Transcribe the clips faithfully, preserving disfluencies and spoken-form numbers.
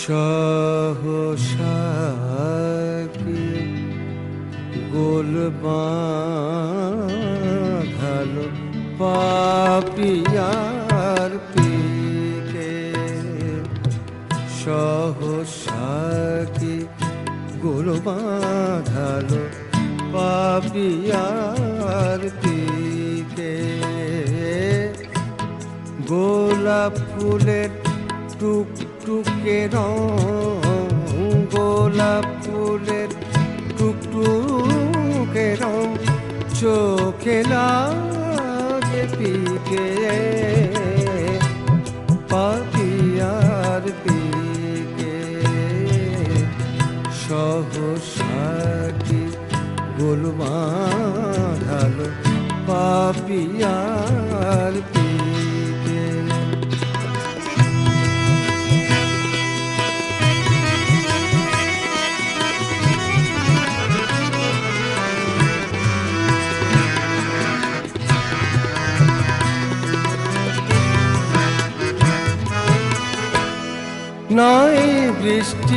সহসা কি গোল বাঁধালো পাপিয়ার পিকে, সহসা কি গোল বাঁধালো পাপিয়ার পিকে। গোলাপ ফুলের টুকটুকে রং, গোলাপ ফুলের টুকটুকে রং চোখে লাগে পিকে, পাপিয়ার পিকে। সহসা কি গোল বাঁধালো পাপিয়ার পিকে। নাই বৃষ্টি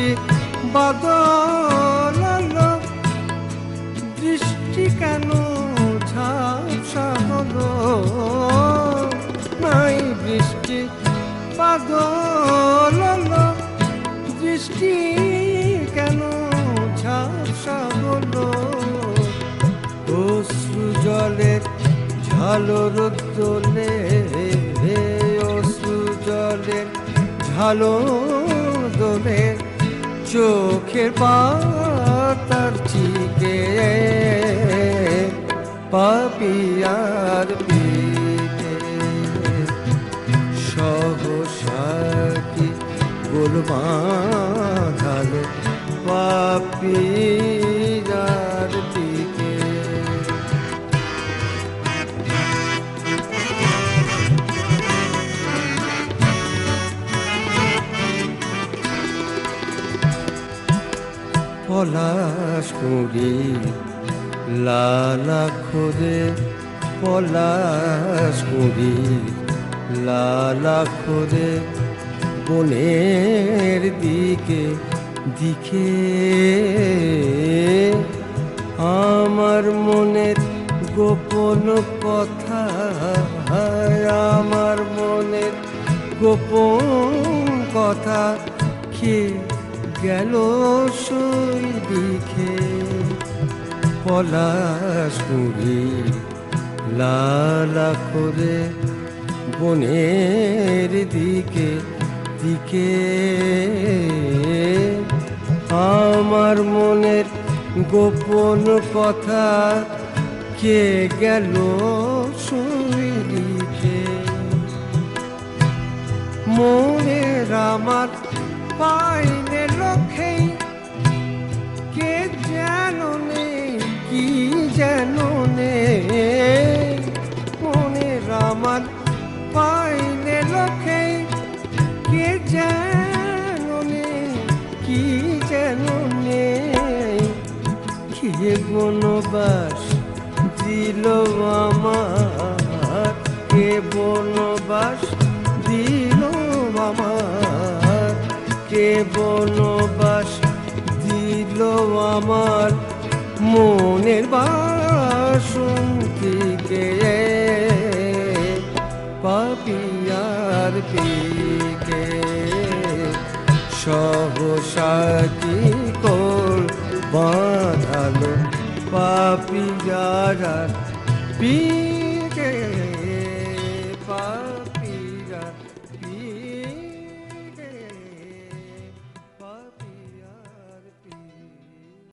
বাদল আলো, বৃষ্টি কেন ঝাপসা হলো। নাই বৃষ্টি বাদল আলো, বৃষ্টি কেন ঝাপসা হলো। অশ্রু জলের ঝালর দোলে, অশ্রু জলের ঝালো দোলে চোখের পাতার চিকে, পাপিয়ার পিকে। সহসা কি গোল বাঁধালো পাপিয়ার পিকে। পলাশ কুঁড়ি লাল আঁখরে, পলাশ কুঁড়ি লাল আঁখরে বনের দিকে দিকে। আমার মনের গোপন কথা, আমার মনের গোপন কথা কে গেল সই দিকে। পলাশ কুঁড়ি লাল আঁখরে বনের দিকে দিকে। আমার মনের গোপন কথা কে গেল সই দিকে। মনের আমার পাইনে লক্ষ্যে কে যেন নেই, কি যেন নেই। মনের আমার পাইনে লক্ষ্যে কে যেন নেই, কি যেন নেই। কে বনবাস দিল আমার, কে বনবাস দিল আমার, কে বনবাস দিল আমার মনের বাসন্তীকে, পাপিয়ার পিকে। সহসা কি গোল বাঁধালো পাপিয়ার পিকে।